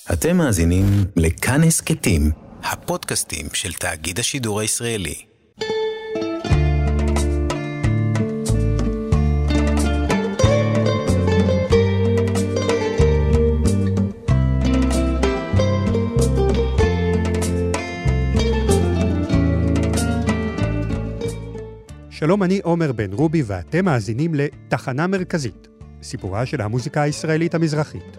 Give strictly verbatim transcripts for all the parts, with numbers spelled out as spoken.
אתם מאזינים לכאן הסכתים, הפודקאסטים של תאגיד השידור הישראלי. שלום, אני עומר בן רובי ואתם מאזינים לתחנה מרכזית, סיפורה של המוזיקה הישראלית המזרחית.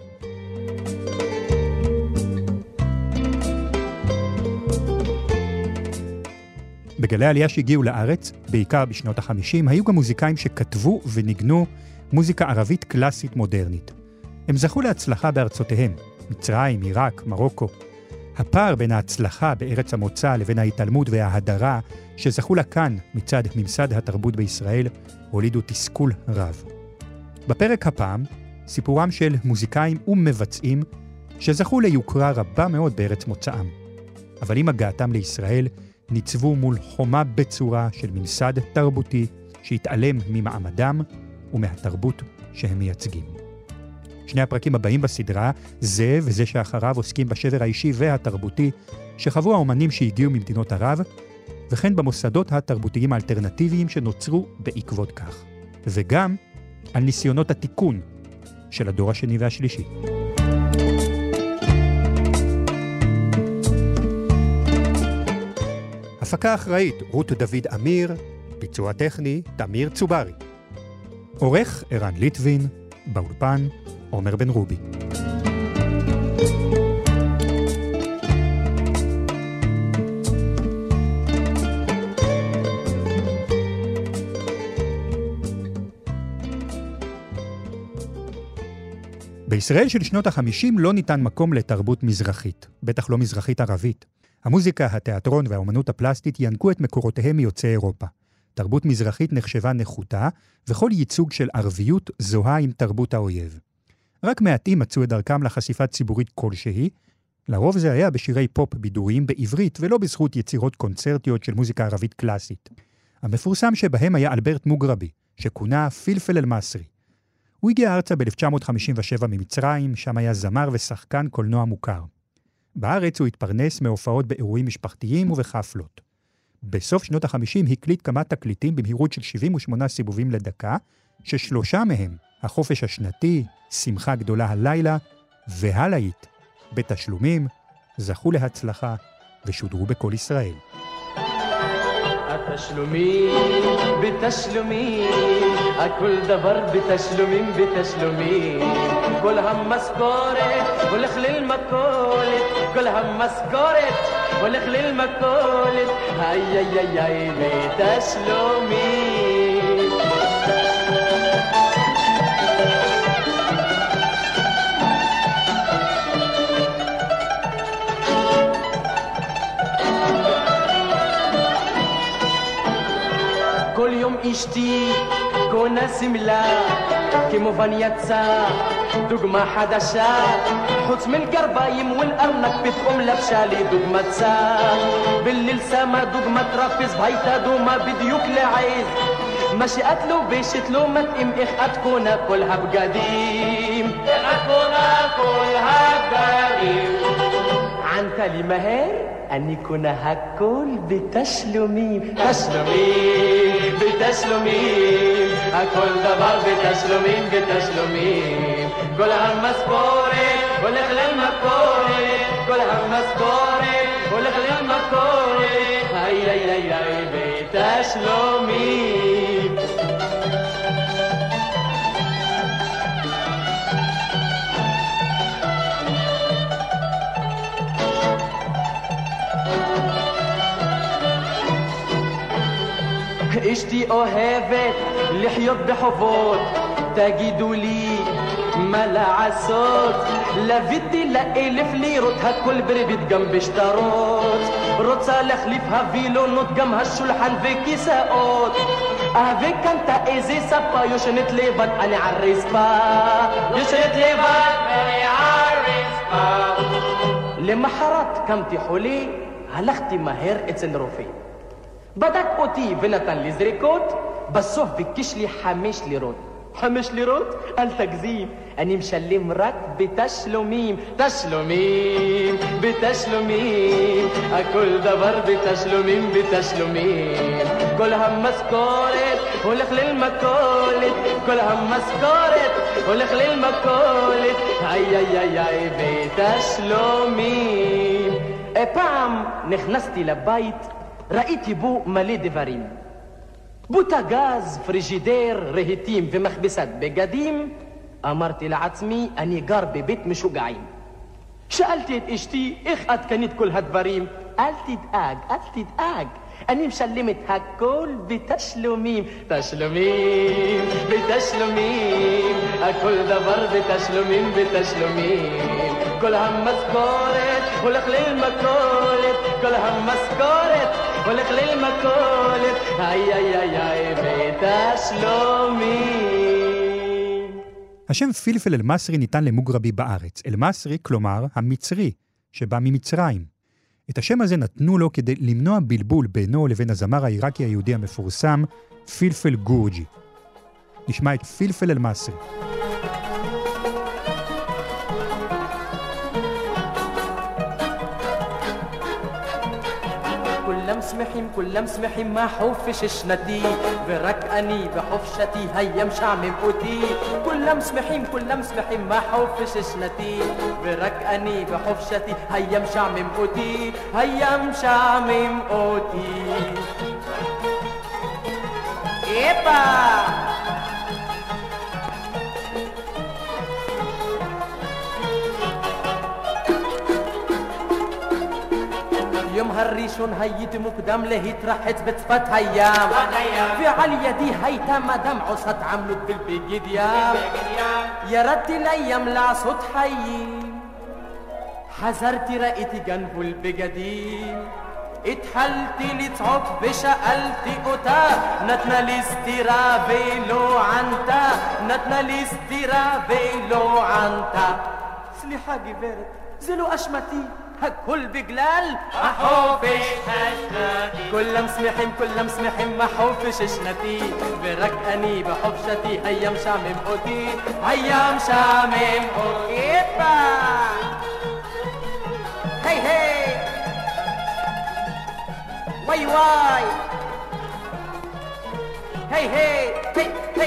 בגלי העלייה שהגיעו לארץ, בעיקר בשנות החמישים, היו גם מוזיקאים שכתבו וניגנו מוזיקה ערבית קלאסית מודרנית. הם זכו להצלחה בארצותיהם, מצרים, עיראק, מרוקו. הפער בין ההצלחה בארץ המוצא לבין ההתעלמות וההדרה שזכו לה כאן מצד ממסד התרבות בישראל הולידו תסכול רב. בפרק הפעם, סיפורם של מוזיקאים ומבצעים שזכו ליוקרה רבה מאוד בארץ מוצאם. אבל עם הגעתם לישראל, ניצבו מול חומה בצורה של ממסד תרבותי שהתעלם ממעמדם ומהתרבות שהם מייצגים. שני הפרקים הבאים בסדרה, זה וזה שאחריו, עוסקים בשבר האישי והתרבותי שחוו האומנים שהגיעו ממדינות ערב, וכן במוסדות התרבותיים האלטרנטיביים שנוצרו בעקבות כך. וגם על ניסיונות התיקון של הדור השני והשלישי. הפקה אחראית, רות דוד אמיר, ביצוע טכני, תמיר צוברי. עורך ערן ליטבין, באולפן, עומר בן רובי. בישראל של שנות החמישים לא ניתן מקום לתרבות מזרחית, בטח לא מזרחית ערבית. המוזיקה, התיאטרון והאומנות הפלסטית ינקו את מקורותיהם מיוצאי אירופה. תרבות מזרחית נחשבה נחותה, וכל ייצוג של ערביות זוהה עם תרבות האויב. רק מעטים מצאו את דרכם לחשיפה ציבורית כלשהי, לרוב זה היה בשירי פופ בידוריים בעברית, ולא בזכות יצירות קונצרטיות של מוזיקה ערבית קלאסית. המפורסם שבהם היה אלברט מוגרבי, שכונה פילפל אל-מסרי. הוא הגיע ארצה ב-אלף תשע מאות חמישים ושבע ממצרים, שם היה זמר ושחקן קולנוע מוכר. בארץ הוא התפרנס מהופעות באירועים משפחתיים ובחפלות. בסוף שנות החמישים הקליט כמה תקליטים במהירות של שבעים ושמונה סיבובים לדקה, ששלושה מהם, החופש השנתי, שמחה גדולה הלילה והלהיט, בתשלומים, זכו להצלחה ושודרו בכל ישראל. התשלומים, בתשלומים, הכל דבר בתשלומים, בתשלומים. כל המשכורת הולך למכולת, כל המשכורת הולך למכולת, איי איי איי איי בתשלומים. כל יום אשתי קונה סמלה, כמובן יצא דוגמה חדשה, חוץ מהגרביים והארנק פתאום לבשה לי דוגמת צה. בליל שמה דוגמת רפס והייתה דומה בדיוק לעז, מה שאת לובשת לא מתאים, איך את קונה כל הבגדים, איך את קונה כל הבגדים. ענתה לי מהר, אני קונה הכל בתשלומים, תשלומים, בתשלומים, הכל דבר בתשלומים, בתשלומים. כל המשכורת הולך למכולת, כל המשכורת הולך למכולת, איי איי איי איי בתשלומים. אשתי אוהבת לחיות בחובות, תגידו לי מה לעשות, לביתי לאלף לירות, הכל בריבית גם בשטרות, רוצה להחליף הווילונות גם השולחן וכיסאות, אהבה קנתה איזה ספה, יושנת לבד אני על רספה, יושנת לבד אני על רספה. למחרת קמתי חולי, הלכתי מהר אצל רופא, בדק אותי ונתן לי זריקות, בסוף ביקש לי חמש לירות. חמש לירות? אל תגזים, אני משלם רק בתשלומים, תשלומים, בתשלומים, הכל דבר בתשלומים, בתשלומים. כל המשכורת הולך ללמכולת, כל המשכורת הולך ללמכולת, איי איי איי איי בתשלומים. פעם נכנסתי לבית, ראיתי בו מלא דברים. בוטגז, פריג'ידר, רהיטים ומכבסת בגדים. אמרתי לעצמי, אני גר בבית משוגעים. שאלתי את אשתי, איך את קנית כל הדברים? אל תדאג, אל תדאג, אני משלמת הכל בתשלומים, תשלומים, בתשלומים, הכל דבר בתשלומים, בתשלומים. כל המשכורת הולך ללמכולת, כל המשכורת הולך ללמכולת, איי איי איי איי בתשלומים. השם פלפל אל-מסרי ניתן למוגרבי בארץ. אל-מסרי, כלומר המצרי, שבא ממצרים. את השם הזה נתנו לו כדי למנוע בלבול בינו לבין הזמר העיראקי היהודי המפורסם, פלפל גורג'י. נשמע את פלפל אל-מסרי. كلهم سمحين كلهم سمحين ما حوفش شنتي ورك أني بحفشتي هيا مشعمم أوتي كلهم سمحين كلهم سمحين ما حوفش شنتي ورك أني بحفشتي هيا مشعمم أوتي هيا مشعمم أوتي إيبا يوم هالريشون هيت مقدم لهيت راحت بتفت هيام في يدي هيتا مدام عصت عملت بالبيجيد يام يا رد الايام لعصت حي حذرتي رأيتي جنبه البجديم اتحلتي لتعب بشقلتي قتا نتنا الاسترابي لو عنتا نتنا الاسترابي لو عنتا سليحة جبرت زلو أشمتي هكل بجلال محوفش هشنتي كلهم سمحين كلهم سمحين محوفش شنتي بركني بحفشتي هيا مشامم قوتي هيا مشامم قوتي هي هي واي واي هي هي هي هي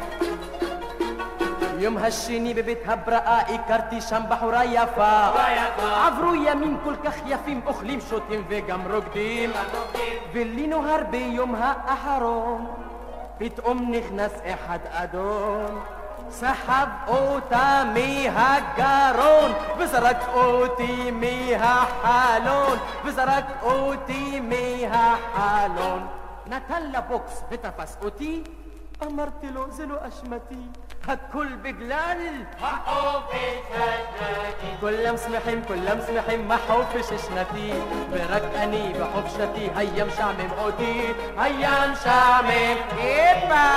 يوم هالشيني ببيت هبرقائي كارتي شنبح ورايفا عفرو يمين كل كخيافين أخليم شوتين ويقام رقدين باللينو هربي يومها أحرام بتقوم نخنس احد أدون سحب اوتا ميها جارون بزرك اوتي ميها حالون بزرك اوتي ميها حالون نتلا بوكس بتفس اوتي أمرت له زلو أشمتي هكل بجلال محوفش شنتي كلهم سمحين كلهم سمحين محوفش شنتي بركني بحفشتي هيا مشعمم قوتي هيا مشعمم إيبا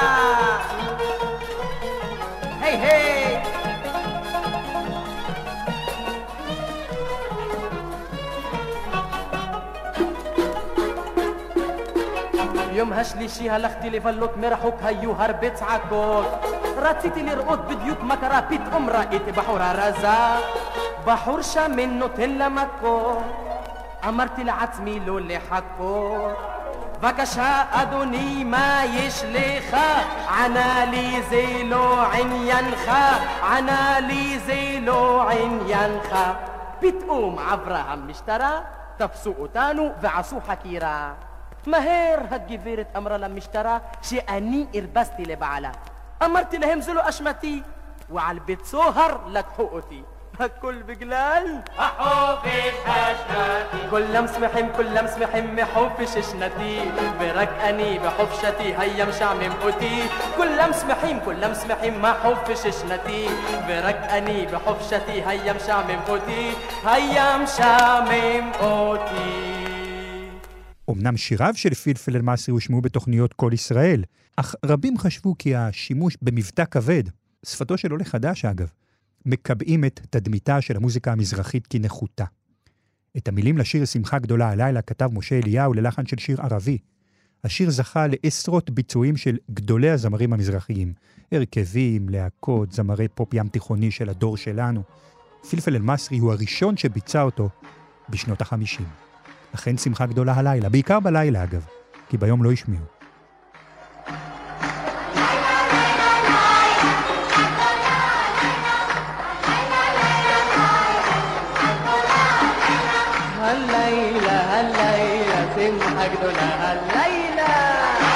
هي هي يوم هشليشي هلختي لفلوت مرحوك هيو هربت عكوت راتيتي لرقوت بديوك مكرا بيت ام رأيتي بحور رزا بحور شا منو تلا مكو أمرتي لعتمي له اللي حكو بكشا أدوني ما يشليخا عنا لي زيلو عنينخا عنا لي زيلو عنينخا بتقوم عبرها مشترى تفسو تانو وعصو حكيرا مهير هالجفيرة أمر لما اشترى شي أني إربستي لبعلا أمرت لهم زلو أشمتي وعلى البيت صهر لك حقوتي هالكل بجلال محوفش هشنتي كلهم سمحين كلهم سمحين محوفش شنتي بركني بحفشتي هيا مشعمم قوتي كلهم سمحين كلهم سمحين محوفش شنتي بركني بحفشتي هيا مشعمم قوتي هيا مشعمم قوتي. אמנם שיריו של פלפל אל-מסרי הושמעו בתוכניות כל ישראל, אך רבים חשבו כי השימוש במבטא כבד, שפתו של עולה חדש אגב, מקבעים את תדמיתה של המוזיקה המזרחית כנחותה. את המילים לשיר שמחה גדולה הלילה כתב משה אליהו ללחן של שיר ערבי. השיר זכה לעשרות ביצועים של גדולי הזמרים המזרחיים, הרכבים, להקות, זמרי פופ ים תיכוני של הדור שלנו. פלפל אל-מסרי הוא הראשון שביצע אותו בשנות החמישים. לכן שמחה גדולה הלילה, בעיקר בלילה אגב, כי ביום לא ישמיעו. הלילה, הלילה, שמחה גדולה הלילה.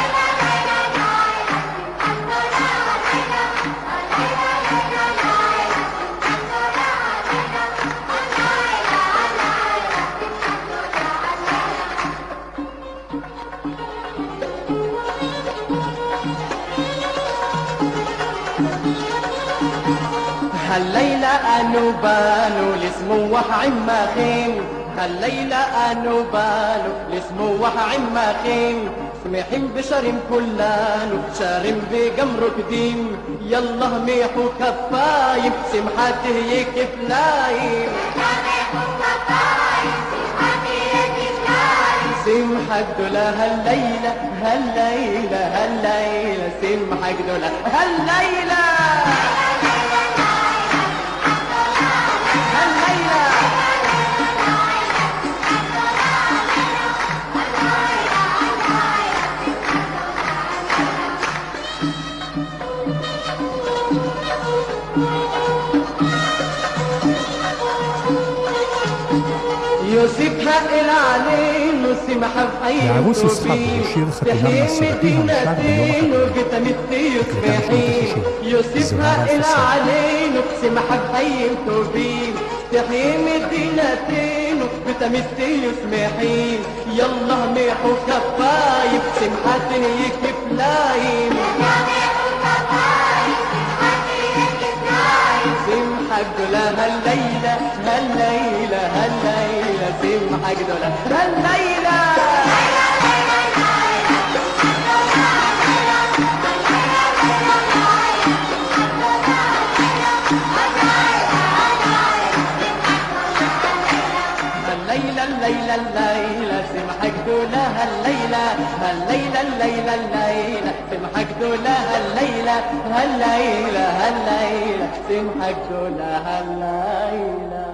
هالليلة أنو بانو لسموح عماخين هالليلة أنو بانو لسموح عماخين سميحين بشرم كلانو شارم بقمر قديم يلا ميحو كفايم سمحاته يكفلايم سمحك دولا هالليلة هالليلة هالليلة سمحك دولا هالليلة يوسفها العلين وسمحة بحيين يعروس يسحق وشير ختنا مسيرتي همشاك بيوم حقيقي يوسفها العلين وسمحة بحيين توبين تحيي مدينتين بتمثي يسمحين يلا ميحو كفايب سمحة يكف لايم سمحك دولا هالليلة هالليلة هالليلة سمحك دولا هالليلة هالليلة الليلة الليلة سمحك دولا هالليلة هالليلة الليلة الليلة سمحك دولا هالليلة هالليلة هالليلة سمحك دولا هالليلة.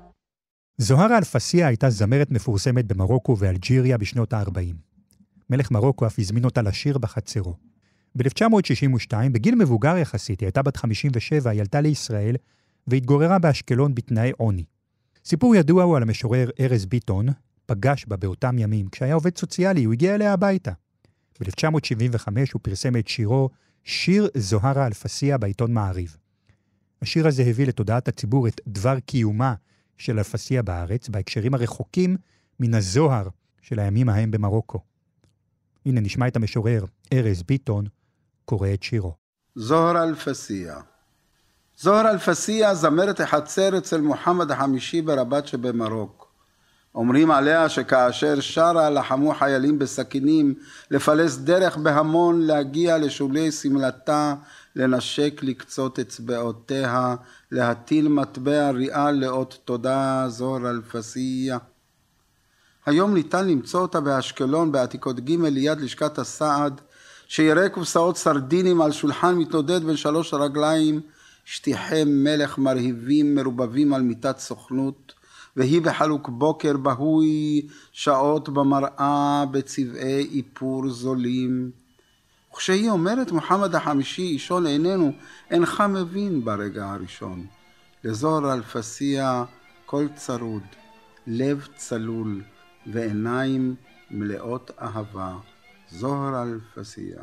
זוהרה אלפסיה הייתה זמרת מפורסמת במרוקו ואלג'יריה בשנות ה-ארבעים. מלך מרוקו אף הזמין אותה לשיר בחצרו. ב-אלף תשע מאות שישים ושתיים, בגיל מבוגר יחסית, היא הייתה בת חמישים ושבע, היא עלתה לישראל והתגוררה באשקלון בתנאי עוני. סיפור ידוע הוא על המשורר ארז ביטון, פגש בה באותם ימים, כשהיה עובד סוציאלי, הוא הגיע אליה הביתה. ב-אלף תשע מאות שבעים וחמש הוא פרסם את שירו שיר זוהרה אלפסיה בעיתון מעריב. השיר הזה הביא לתודעת הציבור את דבר קיומה של אלפסיה בארץ, בהקשרים הרחוקים מן הזוהר של הימים ההם במרוקו. הנה נשמע את המשורר ארז ביטון קורא את שירו. זוהרה אלפסיה. זוהרה אלפסיה זמרת החצר אצל מוחמד החמישי ברבת שבמרוק. אומרים עליה שכאשר שרה לחמו חיילים בסכינים לפלס דרך בהמון להגיע לשולי סמלתה, לנשק לקצות אצבעותיה, להטיל מטבע ריאה לאות תודה זוהרה אלפסיה. היום ניתן למצוא אותה באשקלון בעתיקות ג' ליד לשכת הסעד, שיראה קופסאות סרדינים על שולחן מתנודד בין שלוש רגליים, שטיחי מלך מרהיבים מרובבים על מיטת סוכנות, והיא בחלוק בוקר בהוי שעות במראה בצבעי איפור זולים. וכשהיא אומרת מוחמד החמישי אישון עינינו, אינך מבין ברגע הראשון. לזוהרה אלפסיה קול צרוד, לב צלול ועיניים מלאות אהבה. זוהרה אלפסיה.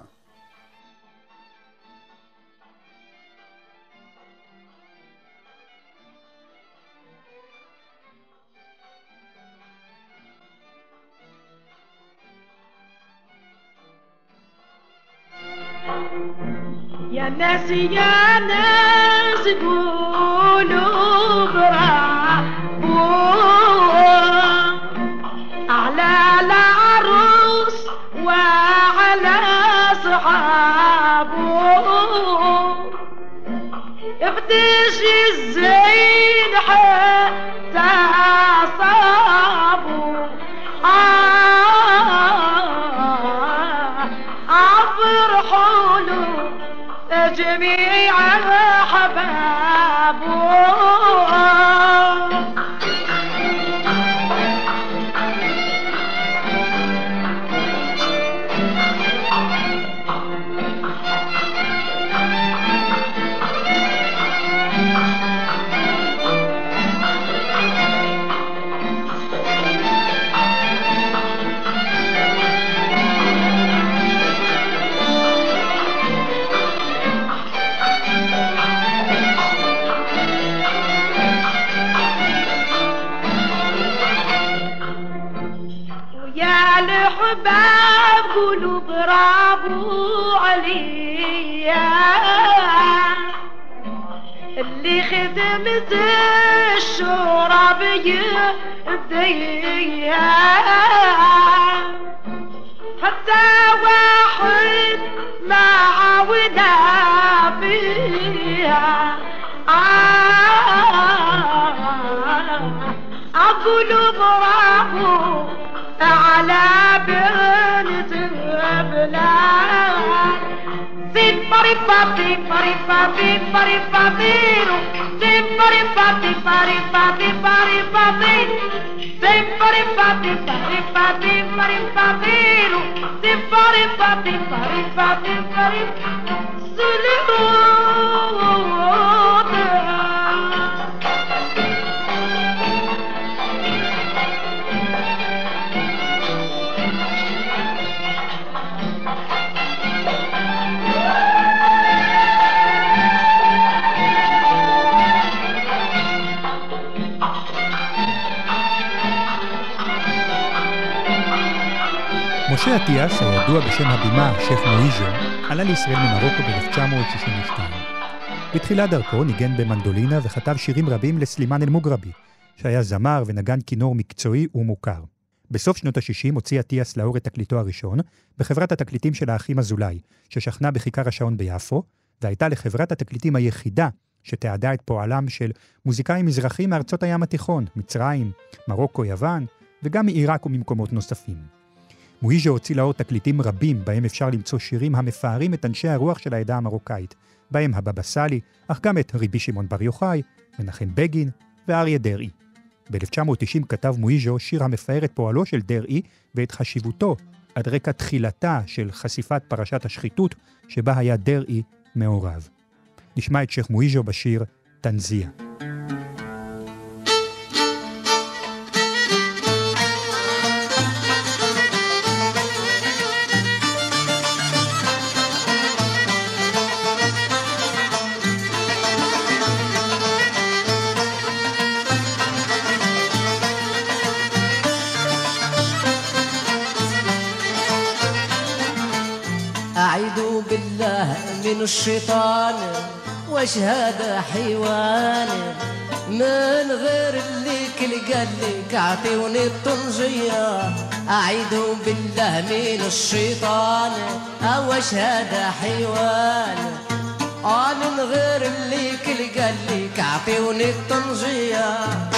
يا ناس يا ناس قولوا برافو على العروس وعلى صحابه افتش الزين حتى صابوا آه جميع الحباب الحباب قولوا برافو عليا اللي خدمت الشراب يديا حتى واحد ما عودا فيها أقولوا برافو على بنت البلاد زين باري بابي باري بابي باري بابيرو زين باري بابي باري بابي باري بابي زين باري بابي باري بابي باري بابيرو زين باري بابي باري بابي باري سلو משה אטיאס, הידוע בשם הבימה שייח מואיז'ו, עלה לישראל ממרוקו ב-אלף תשע מאות שישים ושתיים. בתחילת דרכו ניגן במנדולינה וכתב שירים רבים לסלימן אל-מוגרבי, שהיה זמר ונגן כינור מקצועי ומוכר. בסוף שנות ה-שישים הוציא אטיאס לאור את תקליטו הראשון, בחברת התקליטים של האחים אזולאי, ששכנה בכיכר השעון ביפו, והייתה לחברת התקליטים היחידה שתיעדה את פועלם של מוזיקאים מזרחים מארצות הים התיכון, מצרים, מרוקו, יוון, וגם מעיראק וממקומות נוספים. מואיז'ו הוציא לאור תקליטים רבים בהם אפשר למצוא שירים המפארים את אנשי הרוח של העדה המרוקאית, בהם הבבא סאלי, אך גם את רבי שמעון בר יוחאי, מנחם בגין ואריה דרעי. ב-אלף תשע מאות תשעים כתב מואיז'ו שיר המפאר את פועלו של דרעי ואת חשיבותו עד רקע תחילתה של חשיפת פרשת השחיתות שבה היה דרעי מעורב. נשמע את שייח מואיז'ו בשיר תנזיה. أعوذ بالله من الشيطان واش هذا حيوان من غير اللي كل قال لك اعطيوني الطنجية أعوذ بالله من الشيطان واش هذا حيوان من غير اللي كل قال لك اعطيوني الطنجية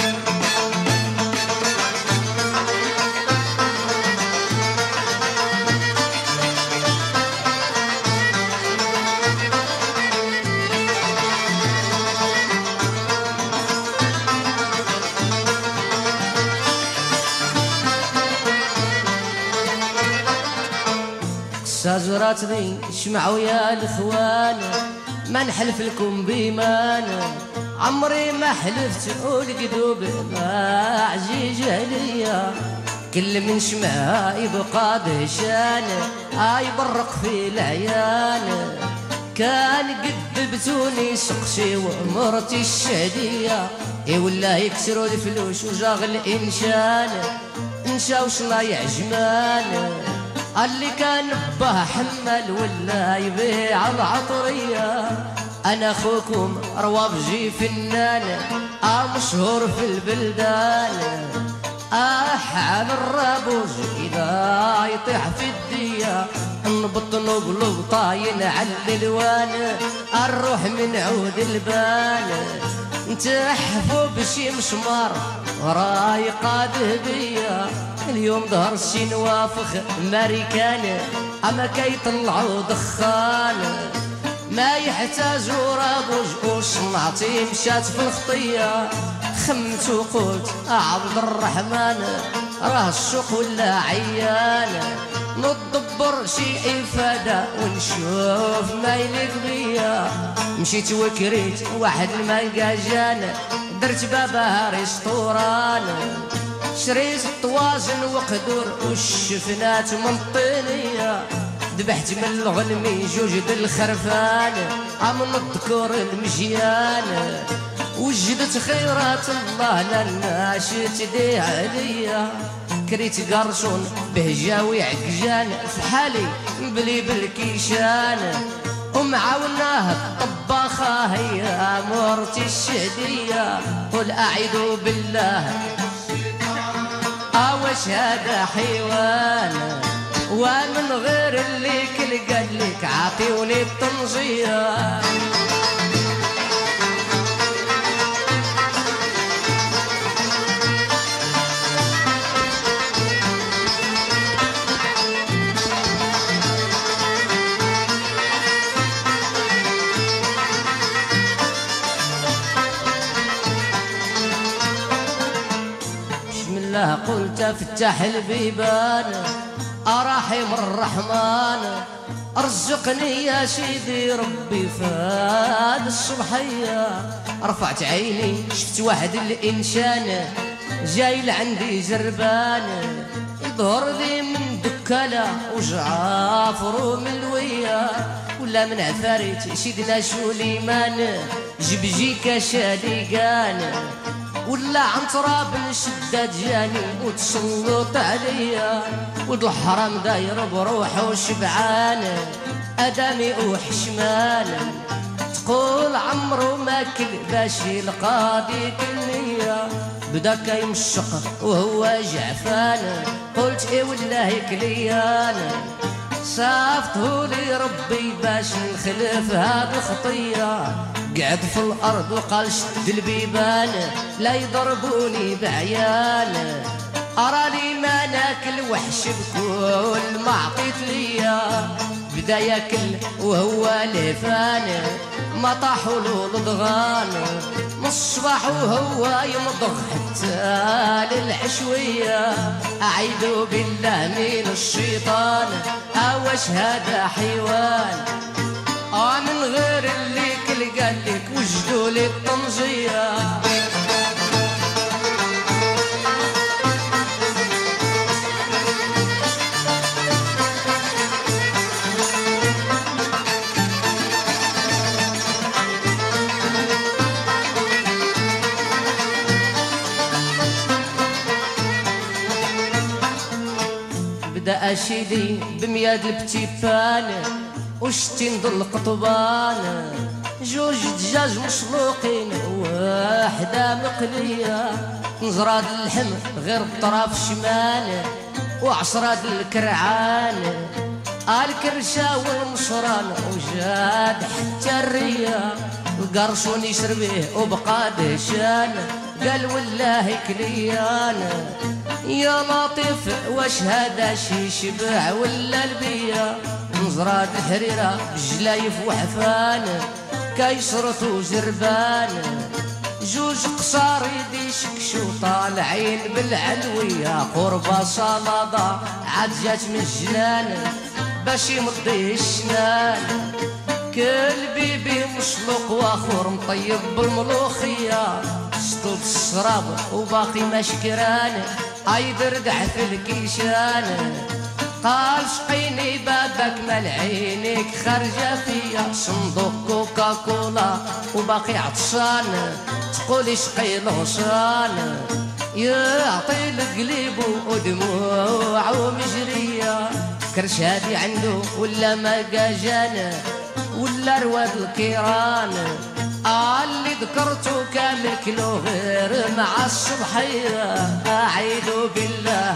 شجرتني شمعوا يا الاخوان ما نحلف لكم بيمان عمري ما حلفت والقدوب ما عجيج عليا كل من شمعها يبقى دهشان يبرق في العيان كان قد بتوني سقسي ومرتي الشهدية اي ولا يكسروا الفلوس وجاغ الانشان نشاو شنايع جمال اللي كان به حمل ولا يبيع العطرية أنا أخوكم روابجي فنان مشهور في البلدان حال الرابوج إذا يطيح في الدية نبطنو بلبطا ينعل الوان الروح من عود البان نتحفو بشي مشمار رايقة ذهبية اليوم ظهر شي نوافخ امريكان اما كيطلعوا دخان ما يحتاج رابوج وصنعتي مشات في الخطية. خمت وقلت عبد الرحمن راه السوق ولا عيان، نتدبر شي إفادة ونشوف ما يليق بيا. مشيت وكريت واحد المنقاجان، درت بابها ريستوران، شريت الطواجن وقدور والشفنات من الطينية. ذبحت من الغنمي جوج د الخرفان، عمل الذكور المجيان، وجدت خيرات الله لنا تدي عليا. كريت قرصون بهجاوي عكجان، في حالي بلي بالكيشان، ومعاوناه الطباخة هي مرتي الشهدية. قل أعيذ بالله أوش هذا حيوان، ومن غير اللي كل قالك عطيوني الطنجية. بسم الله قلت افتح البيبان، أرحم الرحمن ارزقني يا سيدي ربي فهاد الصبحية. رفعت عيني شفت واحد الإنسان جاي لعندي زربان، يظهر لي من دكالة وجعافر وملوية، ولا من عفاريت سيدنا سليمان جبجيكا شاليقان، ولا عن تراب شداد جاني وتسلط عليا. ولد الحرام داير بروحه وشبعان، ادمي وحشمان، تقول عمرو ماكل باش يلقى ديك النية. بدا كيمشق وهو جعفان، قلت ايه والله كليان، صافته لي ربي باش نخلف هاد الخطية. قعد في الارض وقال شد البيبان، لا يضربوني بعيان، اراني ما ناكل وحش بكل ما عطيت ليا. بدا ياكل وهو لفان، ما طاحوا له الضغان، من الصباح وهو يمضغ حتى للعشوية. أعيذ بالله من الشيطان أوش هذا حيوان، آه من غير اللي كل قالك وجدوا لي الطنجية. بدا أشيدي بمياد البتيفان، وشتين ضل قطبان، جوج دجاج مسلوقين واحدة مقلية، نزراد اللحم غير الطرف شمال، وعصراد الكرعان، الكرشة والمصران، وجاد حتى الرية. القرصون يشربيه وبقى دهشان، قال والله كليان، يا لطيف واش هذا شي شبع ولا البية. نزراد الحريرة بجلايف وحفان، كيسرت وزربان، جوج قصار يدي شكشو طالعين بالعلوية. قربة صلاضة عاد جات من الجنان باش يمضي الشنان، كل بيبي مسلوق واخور مطيب بالملوخية. سطوط الشراب وباقي ما شكران، ايدردع في الكيشان، قال سقيني بابك مال عينيك خارجة فيا. صندوق كوكا كولا وباقي عطشان، تقولي سقي الغصان، يعطي القليب ودموع ومجرية. كرشادي عنده ولا ما قاجان، ولا رواد الكيران، اللي ذكرته كامل كيلو غير مع الصبحية. أعيذ بالله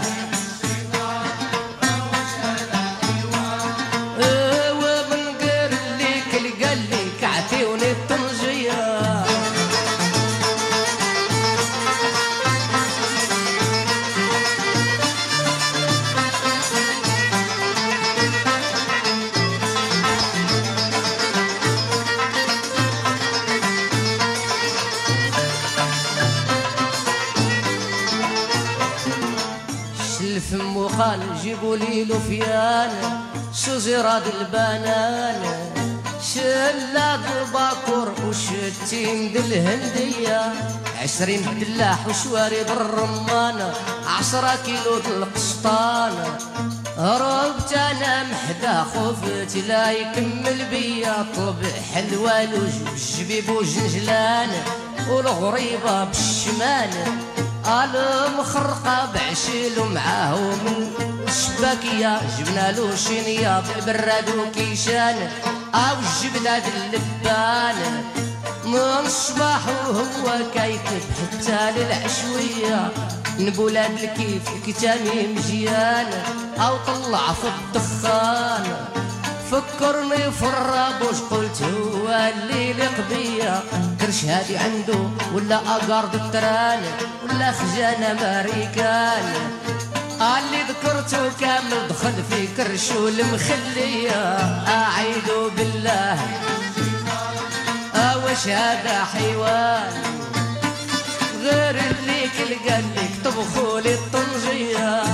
ومن غير اللي كل قال لي كعتيوني الطنجية. الفم وقال جيبوا لي لوفيان شجرة البنان شلة الباكور وشتين الهندية عشرين دلاح وشوارب الرمان عشرة كيلو القسطان هربت انا محدا خفت لا يكمل بيا طلب حلوى لوج بالجبيب وجنجلان والغريبة بالشمال المخرقة بعشيل ومعاه من الشباكية جبنا له شينية بالبراد وكيشان او الجبلة اللبان من الصباح وهو كيكب حتى للعشوية نبولاد الكيف الكتامي مزيان او طلع في الدخان فكرني في الرابوش قلت هو اللي يليق بيا كرش هادي عنده ولا اقارد التران ولا خزانة امريكان اللي ذكرته كامل دخل في كرش والمخلية اعيدوا بالله اوش هذا حيوان غير اللي كل قالك طبخوا لي الطنجية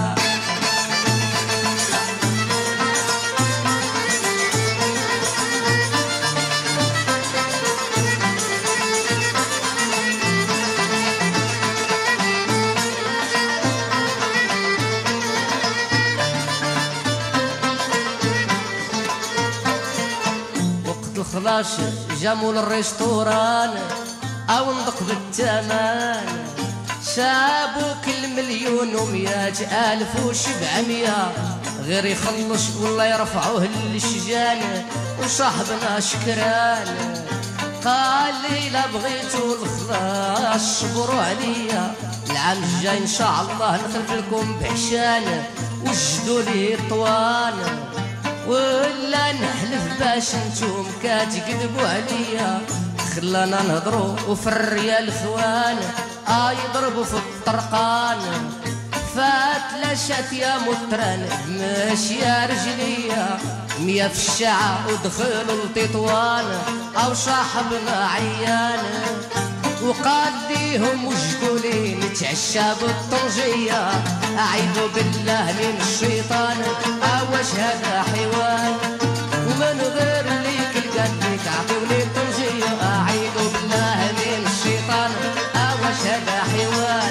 خلاص جاموا للريستوران او نضق بالثمن سابوا كل مليون ومئات الف وسبعمية غير يخلص والله يرفعوه للشجان وصاحبنا شكران قال لي لا بغيتوا الخلاص صبروا عليا العام الجاي ان شاء الله نخلف لكم بحشان وجدوا لي طوان ولا نحلف باش نتوم كاتكذبوا عليا خلانا نهضروا وفي الريال خوان اه يضربوا في الطرقان فات لاشات يا مطران ماشية رجلية مية في الشعة ودخلوا لتطوان او صاحبنا عيان وقال ليهم وجدوا لي نتعشى بالطنجية اعيدوا بالله من الشيطان اواش هذا حيوان ومن غير ليك القلبك عطوني الطنجية اعيدوا بالله من الشيطان اواش هذا حيوان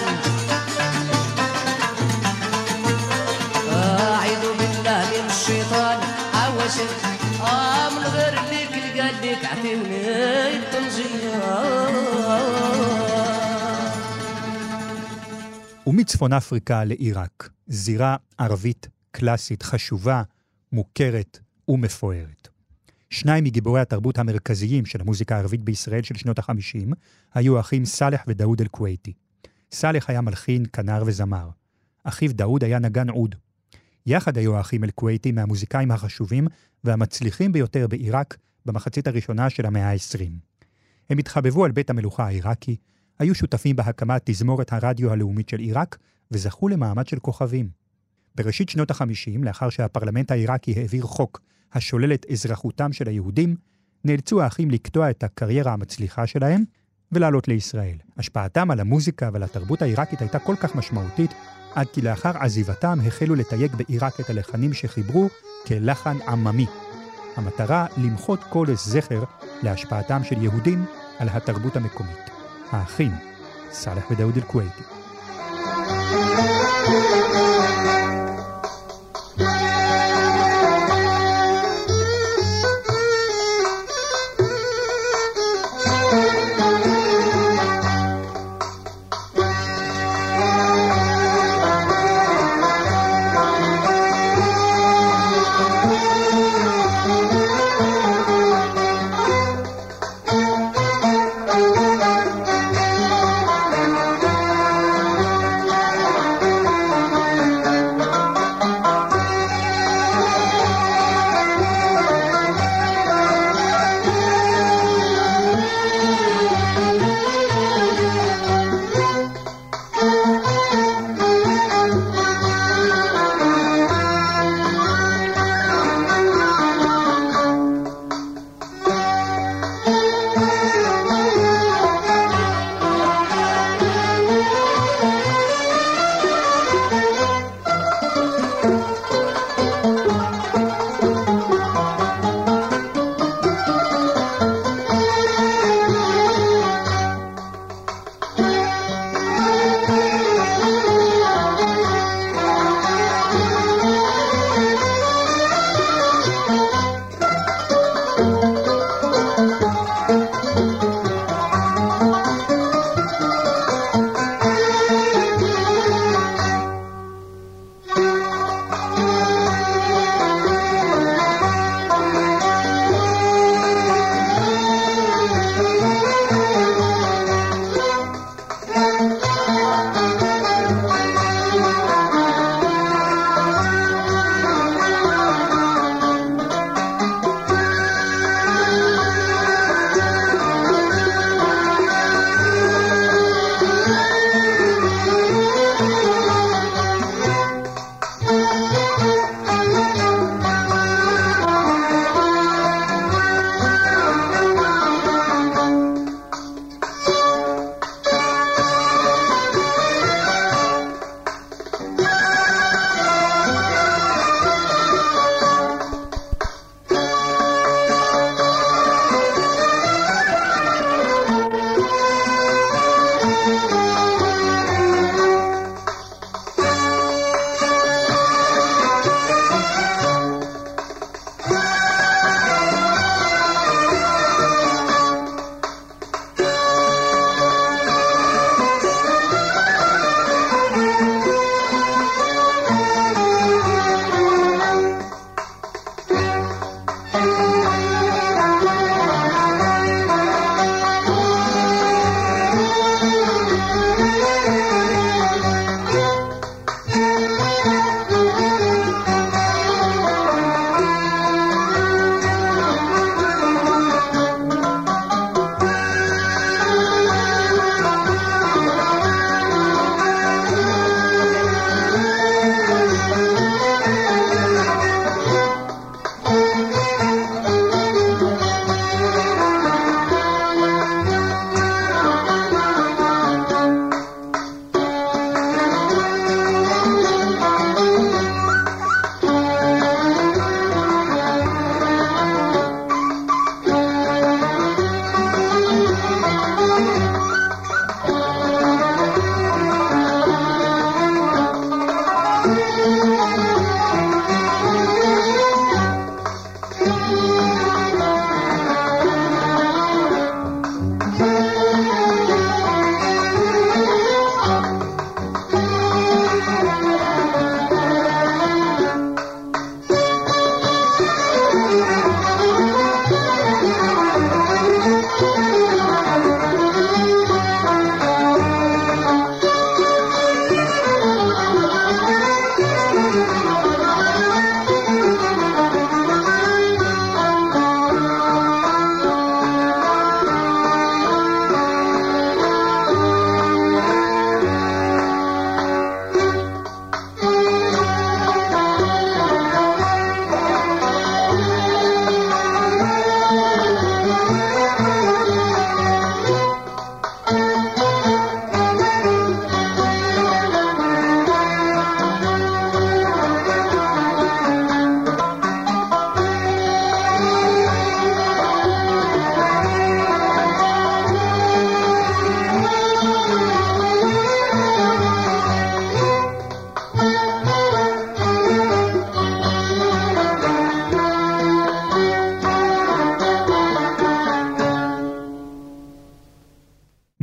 اعيدوا بالله من الشيطان اواش اه من غير ليك القلبك عطوني الطنجية. ומצפון אפריקה לעיראק, זירה ערבית קלאסית חשובה, מוכרת ומפוארת. שניים מגיבורי התרבות המרכזיים של המוזיקה הערבית בישראל של שנות החמישים, היו האחים סלח ודאוד אל-כווייתי. סלח היה מלחין, כנר וזמר. אחיו דאוד היה נגן עוד. יחד היו האחים אל-כווייתי מהמוזיקאים החשובים והמצליחים ביותר בעיראק במחצית הראשונה של המאה ה-עשרים. הם התחבבו על בית המלוכה העיראקי, היו שותפים בהקמת תזמורת הרדיו הלאומית של עיראק, וזכו למעמד של כוכבים. בראשית שנות החמישים, לאחר שהפרלמנט העיראקי העביר חוק השולל את אזרחותם של היהודים, נאלצו האחים לקטוע את הקריירה המצליחה שלהם, ולעלות לישראל. השפעתם על המוזיקה ועל התרבות העיראקית הייתה כל כך משמעותית, עד כי לאחר עזיבתם החלו לתייג בעיראק את הלחנים שחיברו כלחן עממי. המטרה למחות כל זכר להשפעתם של יהודים על התרבות המקומית. האחים, סלח ודאוד אל-כווייתי.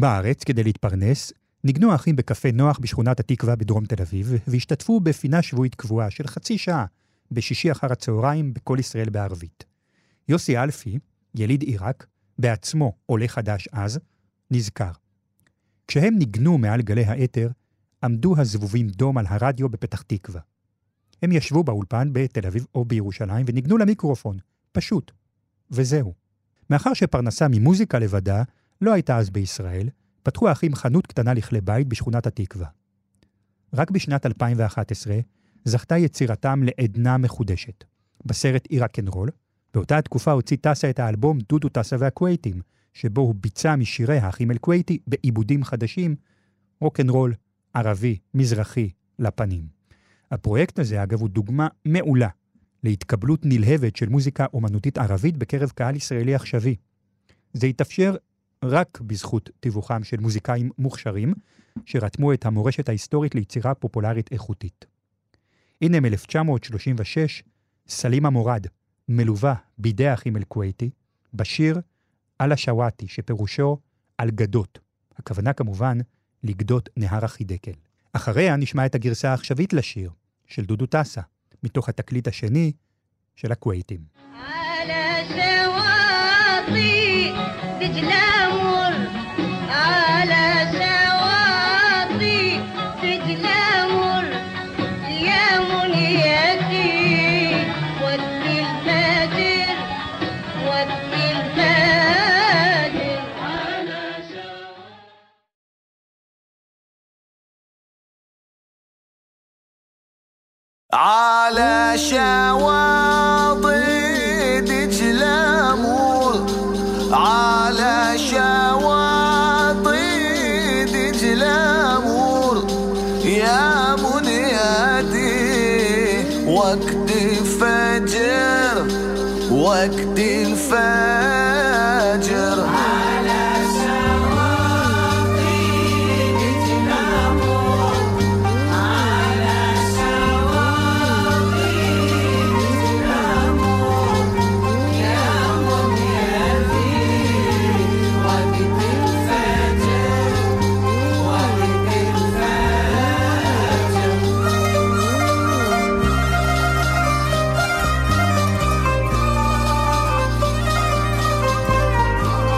בארץ, כדי להתפרנס, ניגנו האחים בקפה נוח בשכונת התקווה בדרום תל אביב, והשתתפו בפינה שבועית קבועה של חצי שעה, בשישי אחר הצהריים, בכל ישראל בערבית. יוסי אלפי, יליד עיראק, בעצמו עולה חדש אז, נזכר. כשהם ניגנו מעל גלי האתר, עמדו הזבובים דום על הרדיו בפתח תקווה. הם ישבו באולפן בתל אביב או בירושלים וניגנו למיקרופון, פשוט. וזהו. מאחר שפרנסה ממוזיקה לבדה לא הייתה אז בישראל, פתחו האחים חנות קטנה לכלי בית בשכונת התקווה. רק בשנת אלפיים ואחת עשרה זכתה יצירתם לעדנה מחודשת. בסרט עיר רוקנרול, באותה התקופה הוציא טסה את האלבום דודו טסה והכווייתים, שבו הוא ביצע משירי האחים אל-כווייתי בעיבודים חדשים, רוקנרול, ערבי, מזרחי, לפנים. הפרויקט הזה, אגב, הוא דוגמה מעולה להתקבלות נלהבת של מוזיקה אומנותית ערבית בקרב קהל ישראלי עכשווי. זה התאפשר רק בזכות תיווכם של מוזיקאים מוכשרים, שרתמו את המורשת ההיסטורית ליצירה פופולרית איכותית. הנה מ-אלף תשע מאות שלושים ושש, סלימה מורד, מלווה בידי האחים אל-כווייתי, בשיר על השואטי, שפירושו על גדות. הכוונה כמובן לגדות נהר החידקל. אחריה נשמע את הגרסה העכשווית לשיר, של דודו טסה, מתוך התקליט השני של הכווייתים. على شواطئ دجلة مر على شواطئ دجلة مر يا منيتي ودي الفجر ودي الفجر على على شواطئ دجلة مر على شواطئ دجلة مر يا منياتي وقت الفجر وقت الفجر على شواطئ دجلة مر على شواطئ دجلة مر يا منياتي وقت الفجر وقت الفجر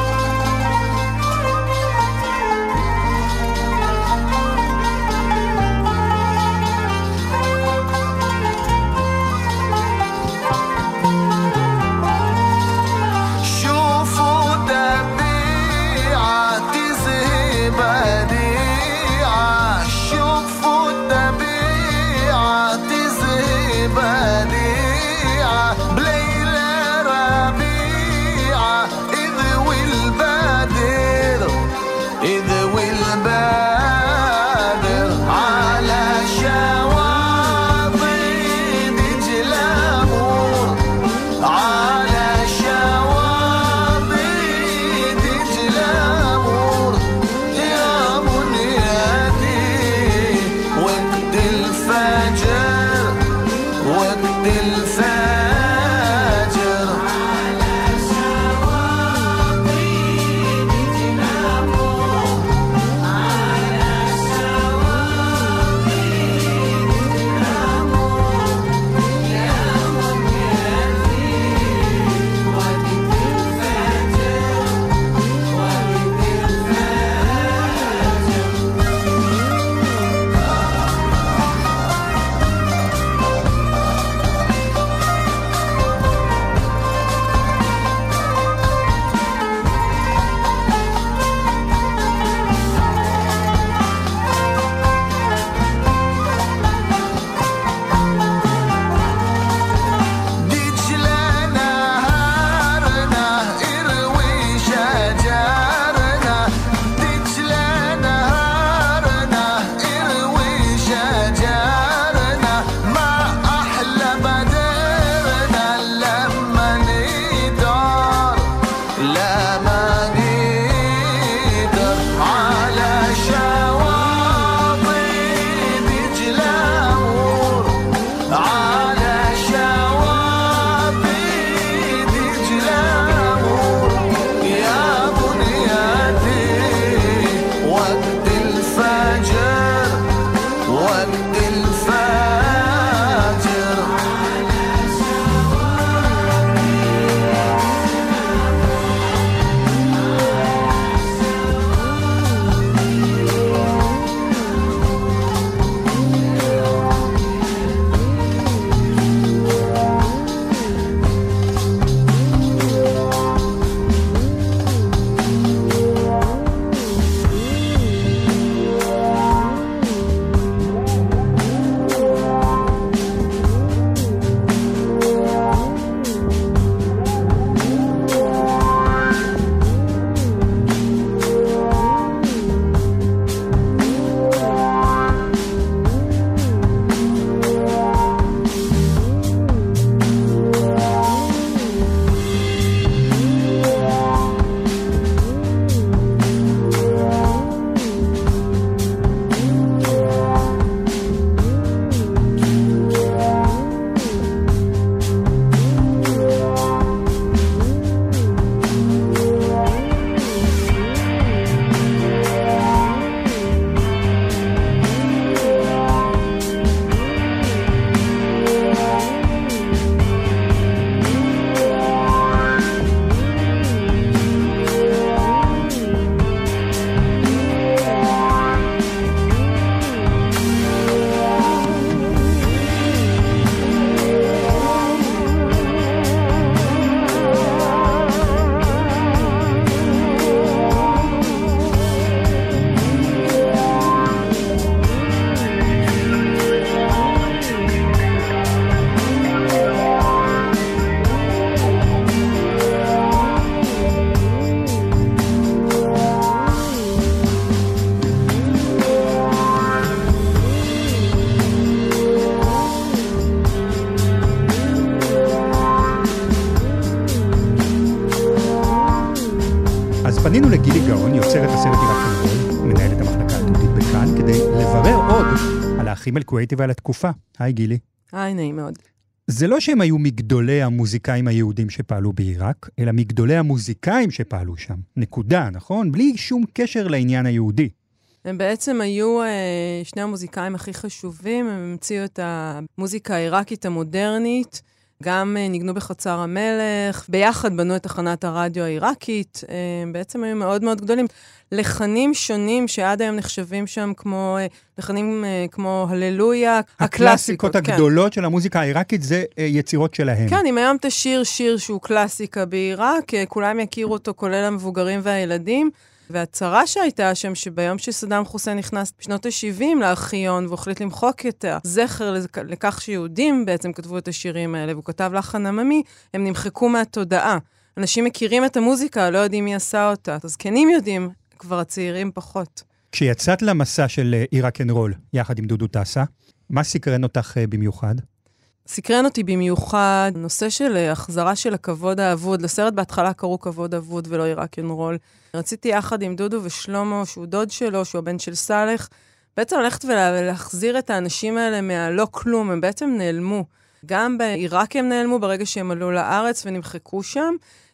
פנינו לגילי גאון, יוצרת הסרט עיראק אנרול, מנהלת המחלקה התיעודית בכאן, כדי לברר עוד על האחים אל-כווייתי ועל התקופה. היי גילי. היי, נעים מאוד. זה לא שהם היו מגדולי המוזיקאים היהודים שפעלו בעיראק, אלא מגדולי המוזיקאים שפעלו שם. נקודה, נכון? בלי שום קשר לעניין היהודי. הם בעצם היו אה, שני המוזיקאים הכי חשובים, הם המציאו את המוזיקה העיראקית המודרנית, גם אה, ניגנו בחצר המלך, ביחד בנו את תחנת הרדיו העיראקית, אה, בעצם היו מאוד מאוד גדולים. לחנים שונים שעד היום נחשבים שם כמו, אה, לחנים אה, כמו הללויה, הקלאסיקות הגדולות כן. של המוזיקה העיראקית זה אה, יצירות שלהם. כן, אם היום תשיר שיר שהוא קלאסיקה בעיראק, אה, כולם יכירו אותו, כולל המבוגרים והילדים, והצרה שהייתה שם שביום שסדאם חוסיין נכנס בשנות ה-שבעים לארכיון והחליט למחוק את הזכר לכך שיהודים בעצם כתבו את השירים האלה, והוא כתב לחן עממי, הם נמחקו מהתודעה. אנשים מכירים את המוזיקה, לא יודעים מי עשה אותה. אז כנים יודעים, כבר הצעירים פחות. כשיצאת למסע של עיראק אנרול, יחד עם דודו טסה, מה סקרן אותך במיוחד? סקרן אותי במיוחד נושא של החזרה של הכבוד האבוד. לסרט בהתחלה קראו כבוד אבוד ולא עיראק אנרול. רציתי יחד עם דודו ושלמה, שהוא דוד שלו, שהוא הבן של סלח, בעצם ללכת ולהחזיר את האנשים האלה מהלא כלום, הם בעצם נעלמו. גם בעיראק הם נעלמו ברגע שהם עלו לארץ ונמחקו שם,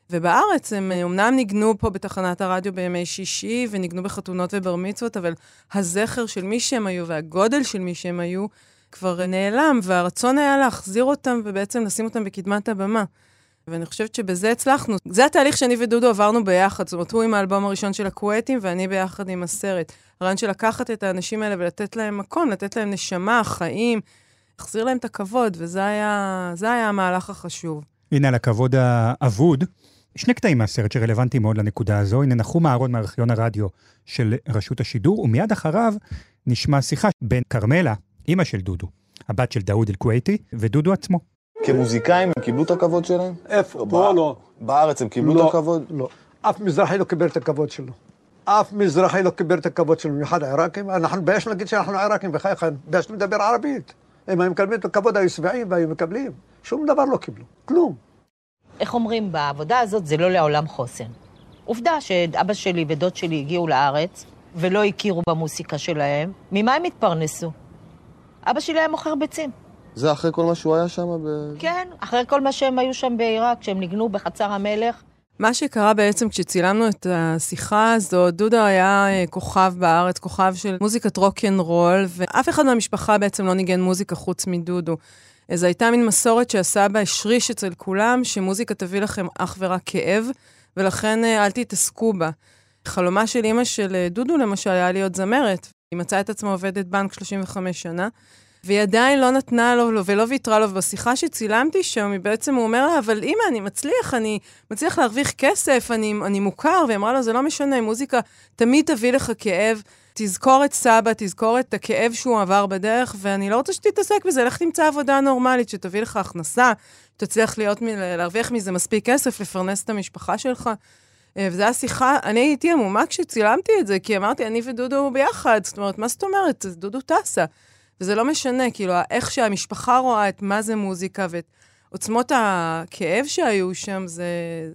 ובארץ הם אומנם ניגנו פה בתחנת הרדיו בימי שישי, וניגנו בחתונות ובר מצוות, אבל הזכר של מי שהם היו והגודל של מי שהם היו כבר נעלם, והרצון היה להחזיר אותם ובעצם לשים אותם בקדמת הבמה. ואני חושבת שבזה הצלחנו. זה התהליך שאני ודודו עברנו ביחד, זאת אומרת, הוא עם האלבום הראשון של הכווייתים, ואני ביחד עם הסרט. הרעיון של לקחת את האנשים האלה ולתת להם מקום, לתת להם נשמה, חיים, להחזיר להם את הכבוד, וזה היה, זה היה המהלך החשוב. הנה, על הכבוד האבוד, שני קטעים מהסרט שרלוונטיים מאוד לנקודה הזו. הנה, נחום אהרון מארכיון הרדיו של רשות השידור, ומיד אחריו נשמע שיחה בין כרמלה, אמא של דודו, הבת של דאוד אל-כווייתי, ודודו עצמו. כמוזיקאים הם קיבלו את הכבוד שלהם? איפה? פה לא. בארץ הם קיבלו את הכבוד? לא. אף מזרחי לא קיבל את הכבוד שלו. אף מזרחי לא קיבל את הכבוד שלו. במיוחד העיראקים. אנחנו בייש להגיד שאנחנו עיראקים, וחייכם, בייש לדבר ערבית. אם הם מקבלים את הכבוד היו שבעים והיו מקבלים. שום דבר לא קיבלו. כלום. איך אומרים, בעבודה הזאת זה לא לעולם חוסן. עובדה שאבא שלי ודוד שלי הגיעו לארץ, ולא הכירו במוסיקה שלהם. ממה הם התפרנסו? אבא שלי היה מוכר ביצים. זה אחרי כל מה שהוא היה שם? ב... כן, אחרי כל מה שהם היו שם בעיראק, כשהם ניגנו בחצר המלך. מה שקרה בעצם כשצילמנו את השיחה הזו, דודו היה כוכב בארץ, כוכב של מוזיקת רוק אנד רול, ואף אחד מהמשפחה בעצם לא ניגן מוזיקה חוץ מדודו. זו הייתה מין מסורת שהסבא השריש אצל כולם, שמוזיקה תביא לכם אך ורק כאב, ולכן אל תתעסקו בה. חלומה של אמא של דודו למשל היה להיות זמרת, היא מצאה את עצמה עובדת בנק שלושים וחמש שנה, והיא עדיין לא נתנה לו ולא ויתרה לו, בשיחה שצילמתי שם, בעצם הוא אומר לה, אבל אמא, אני מצליח, אני מצליח להרוויח כסף, אני, אני מוכר, והיא אמרה לו, זה לא משנה, מוזיקה תמיד תביא לך כאב, תזכור את סבא, תזכור את הכאב שהוא עבר בדרך, ואני לא רוצה שתתעסק בזה, לך תמצא עבודה נורמלית, שתביא לך הכנסה, תצליח להיות, להרוויח מזה מספיק כסף, לפרנס את המשפחה שלך. וזו השיחה, אני הייתי עמומה כשצילמתי את זה, כי אמרתי, אני ודודו ביחד, זאת אומרת, מה זאת אומרת? דודו טסה. וזה לא משנה, כאילו, איך שהמשפחה רואה את מה זה מוזיקה, ואת עוצמות הכאב שהיו שם, זה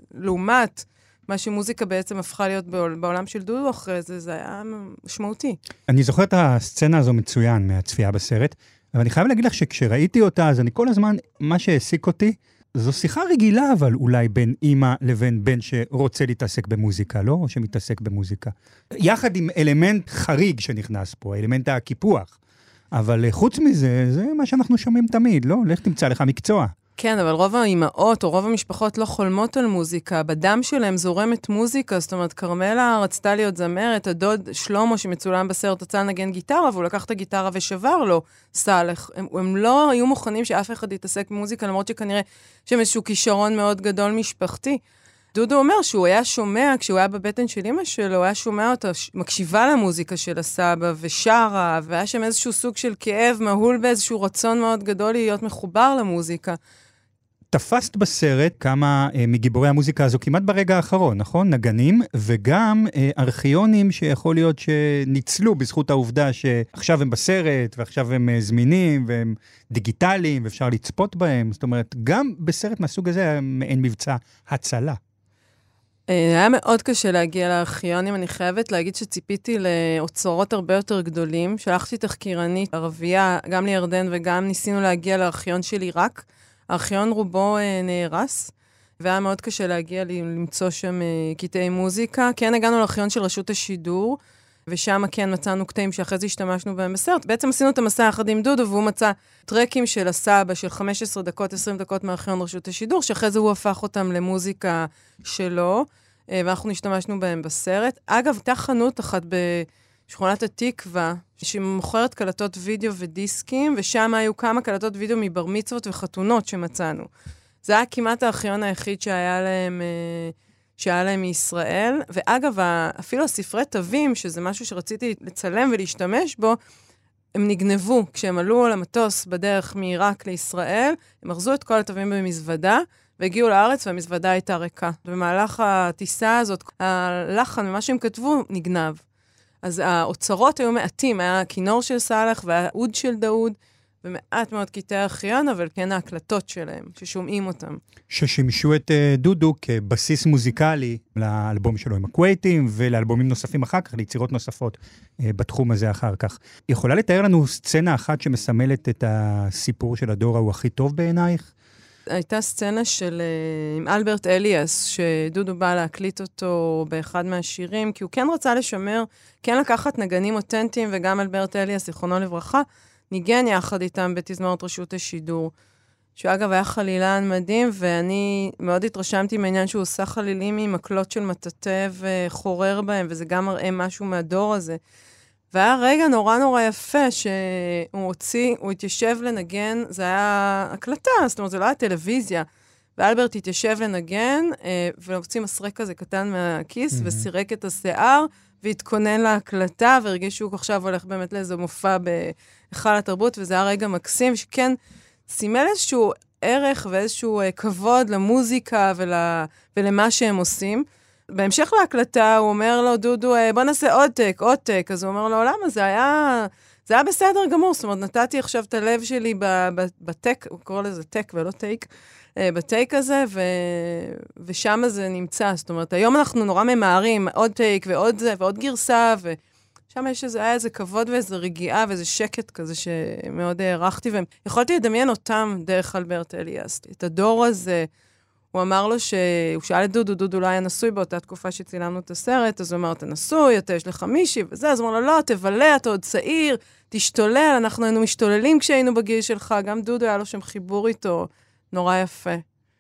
לעומת מה שמוזיקה בעצם הפכה להיות בעולם של דודו אחרי זה, זה היה משמעותי. אני זוכר את הסצנה הזו מצוין מהצפייה בסרט, אבל אני חייב להגיד לך שכשראיתי אותה, אז אני כל הזמן, מה שהעסיק אותי, זו שיחה רגילה, אבל אולי בין אמא לבין בן שרוצה להתעסק במוזיקה, לא? או שמתעסק במוזיקה. יחד עם אלמנט חריג שנכנס פה, אלמנט הקיפוח. אבל חוץ מזה, זה מה שאנחנו שומעים תמיד, לא? לך תמצא לך מקצוע. כן, אבל רוב האימהות או רוב המשפחות לא חולמות על מוזיקה, בדם שלהם זורמת מוזיקה, זאת אומרת, כרמלה רצתה להיות זמרת, הדוד שלמה שמצולם בסרט רצה לנגן גיטרה, והוא לקח את הגיטרה ושבר לו סלח. הם, הם לא היו מוכנים שאף אחד יתעסק במוזיקה, למרות שכנראה שם איזשהו כישרון מאוד גדול משפחתי. דודו אומר שהוא היה שומע, כשהוא היה בבטן של אמא שלו, הוא היה שומע אותה, מקשיבה למוזיקה של הסבא ושרה, והיה שם איזשהו סוג של כאב מהול באיזשהו רצון מאוד גדול להיות מחובר למוזיקה. תפסת בסרט כמה אה, מגיבורי המוזיקה הזו כמעט ברגע האחרון, נכון? נגנים, וגם אה, ארכיונים שיכול להיות שניצלו בזכות העובדה שעכשיו הם בסרט, ועכשיו הם אה, זמינים, והם דיגיטליים, ואפשר לצפות בהם. זאת אומרת, גם בסרט מהסוג הזה אין מבצע הצלה. היה מאוד קשה להגיע לארכיונים, אני חייבת להגיד שציפיתי לאוצרות הרבה יותר גדולים. שלחתי תחקירנית ערבייה, גם לירדן וגם ניסינו להגיע לארכיון של עיראק. הארכיון רובו נהרס, והיה מאוד קשה להגיע למצוא שם קטעי מוזיקה. כן, הגענו לארכיון של רשות השידור, ושם כן מצאנו קטעים שאחרי זה השתמשנו בהם בסרט. בעצם עשינו את המסע יחד עם דודו, והוא מצא טרקים של הסבא של חמש עשרה דקות, עשרים דקות מארכיון רשות השידור, שאחרי זה הוא הפך אותם למוזיקה שלו, ואנחנו נשתמשנו בהם בסרט. אגב, הייתה חנות אחת בשכונת התקווה, שמוכרת קלטות וידאו ודיסקים, ושם היו כמה קלטות וידאו מבר מצוות וחתונות שמצאנו. זה היה כמעט הארכיון היחיד שהיה להם... שהיה להם מישראל, ואגב, אפילו הספרי תווים, שזה משהו שרציתי לצלם ולהשתמש בו, הם נגנבו כשהם עלו על המטוס בדרך מעיראק לישראל, הם ארזו את כל התווים במזוודה, והגיעו לארץ והמזוודה הייתה ריקה. במהלך הטיסה הזאת, הלחן ומה שהם כתבו נגנב. אז האוצרות היו מעטים, היה הכינור של סלח והעוד של דאוד, ומעט מאוד קטעי ארכיון, אבל כן ההקלטות שלהם, ששומעים אותם. ששימשו את uh, דודו כבסיס מוזיקלי לאלבום שלו עם הקווייטים, ולאלבומים נוספים אחר כך, ליצירות נוספות uh, בתחום הזה אחר כך. יכולה לתאר לנו סצנה אחת שמסמלת את הסיפור של הדור ההוא הכי טוב בעינייך? הייתה סצנה של uh, עם אלברט אליאס, שדודו בא להקליט אותו באחד מהשירים, כי הוא כן רצה לשמר, כן לקחת נגנים אותנטיים, וגם אלברט אליאס, זיכרונו לברכה, ניגן יחד איתם בתזמורת רשות השידור, שאגב היה חלילן מדהים, ואני מאוד התרשמתי מהעניין שהוא עושה חלילים עם מקלות של מטאטא וחורר בהם, וזה גם מראה משהו מהדור הזה. והיה רגע נורא נורא יפה, שהוא הוציא, הוא התיישב לנגן, זה היה הקלטה, זאת אומרת, זה לא היה טלוויזיה, ואלברט התיישב לנגן, והוציא מסרק כזה קטן מהכיס, mm-hmm. וסירק את השיער, והתכונן להקלטה, והרגיש שהוא עכשיו הולך באמת לאיזו מופע בהיכל התרבות, וזה היה רגע מקסים, שכן סימל איזשהו ערך ואיזשהו uh, כבוד למוזיקה ול, ולמה שהם עושים. בהמשך להקלטה, הוא אומר לו, דודו, בוא נעשה עוד טק, עוד טק. אז הוא אומר לו, למה? זה היה, זה היה בסדר גמור. זאת אומרת, נתתי עכשיו את הלב שלי בטק, הוא קורא לזה טק ולא טייק, בטייק הזה, ו... ושם זה נמצא. זאת אומרת, היום אנחנו נורא ממהרים, עוד טייק ועוד זה, ועוד גרסה, ושם יש איזה, היה איזה כבוד ואיזה רגיעה ואיזה שקט כזה שמאוד הערכתי, ויכולתי לדמיין אותם דרך אלברט אליאס. את הדור הזה, הוא אמר לו שהוא שאל את דודו, דודו לא היה נשוי באותה תקופה שצילמנו את הסרט, אז הוא אמר, אתה נשוי, אתה יש לך מישהי, וזה, אז הוא אמר לו, לא, תבלה, אתה עוד צעיר, תשתולל, אנחנו היינו משתוללים כשהיינו בגיל שלך, גם דודו היה לו שם חיבור איתו, נורא יפה.